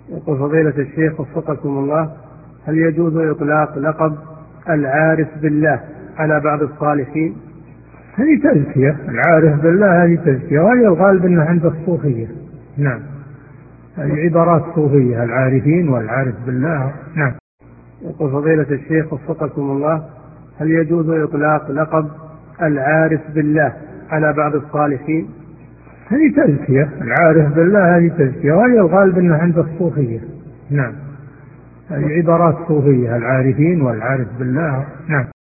يقول فضيلة الشيخ وفقكم الله، هل يجوز إطلاق لقب العارف بالله على بعض الصالحين؟ هذه تزكية، العارف بالله هذه تزكية، وهي الغالب أنها عند الصوفية. نعم، هذه عبارات صوفية، العارفين والعارف بالله. نعم. يقول فضيلة الشيخ وفقكم الله، هل يجوز إطلاق لقب العارف بالله على بعض الصالحين؟ هذه تزكية، العارف بالله هذه تزكية، وهي الغالب أنها عند الصوفية. نعم، هذه عبارات صوفية، العارفين والعارف بالله. نعم.